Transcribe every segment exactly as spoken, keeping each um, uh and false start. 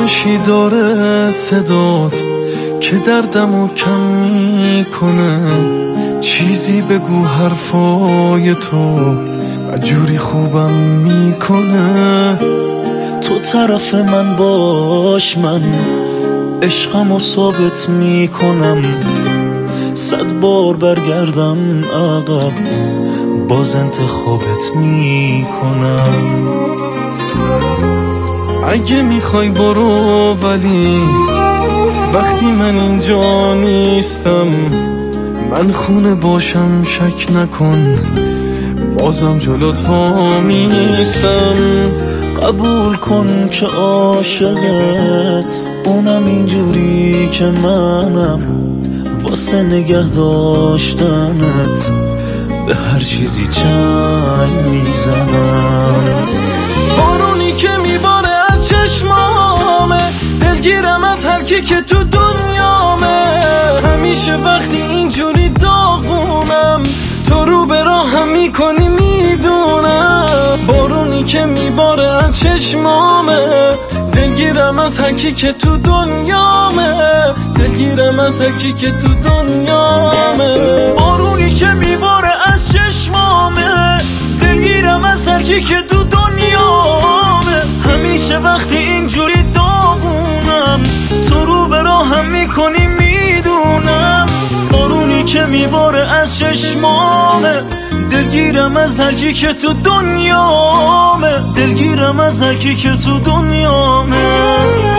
آرامشی داره صدات که دردمو کم میکنه. چیزی بگو حرفای تو جوری خوبم میکنه. تو طرف من باش، من عشقمو ثابت میکنم. صد بار برگردم عقب باز انتخابت میکنم. اگه میخوای برو، ولی وقتی من اینجا نیستم من خونه باشم شک نکن بازم جلوت وامیستم. قبول کن که عاشقت اونم اینجوری که منم، واسه نگه داشتنت به هر چیزی چنگ میزنم. بارونی که میباره از چشمامه، دلگیرم از هر کی که تو دنیامه. همیشه وقتی اینجوری داغونم تو رو به راهم میکنی میدونم. بارونی که میباره از چشمامه، دلگیرم از هر کی که تو دنیامه. دلگیرم از هر کی که تو دنیامه. بارونی که میباره از چشمامه، دلگیرم از هر کی که تو دنیامه. همیشه وقتی اینجوری داغونم تو رو به راهم میکنی میدونم. بارونی که میباره از چشمامه، دلگیرم از هر کی که تو دنیامه. دلگیرم از هر کی که تو دنیامه.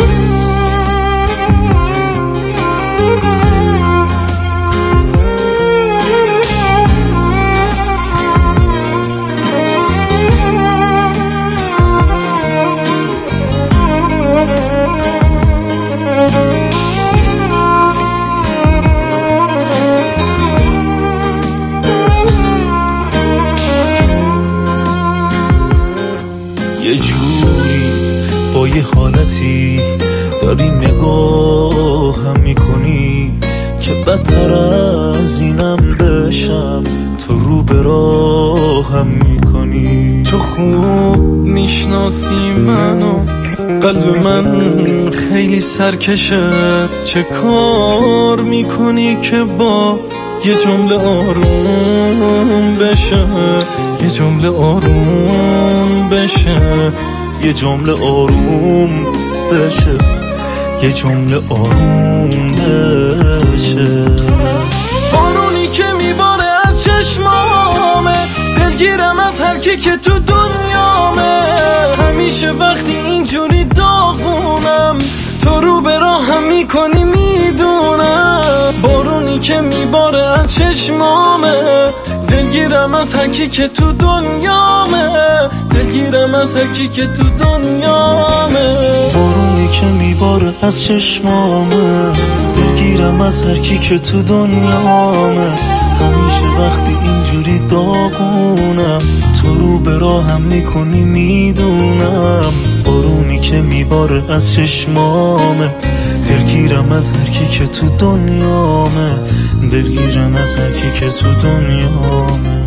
یه جوری با یه حالتی داری نگاهم میکنی که بدتر از اینم بشم تو رو به راهم میکنی. تو خوب میشناسی منو، قلب من خیلی سرکشه. چه کار میکنی که با یه جمله آروم بشه، یه جمله آروم بشه، یه جمله آروم بشه، یه جمله آروم بشه. بارونی که میباره از چشمامه، دلگیرم از هر کی که تو دنیامه. همیشه وقتی اینجوری داغونم تو رو به راهم میکنی میدونم. بارونی که میباره از چشمامه، دلگیرم از هر کی که تو دنیامه. دلگیرم از هر کی که تو دنیامه. بارونی که میباره از چشمامه، دلگیرم از هر کی که تو دنیامه. همیشه وقتی اینجوری داغونم تو رو به راهم میکنی میدونم. بارونی که میباره از چشمامه، دلگیرم از هر کی که تو دنیامه. دلگیرم از هر کی که تو دنیامه.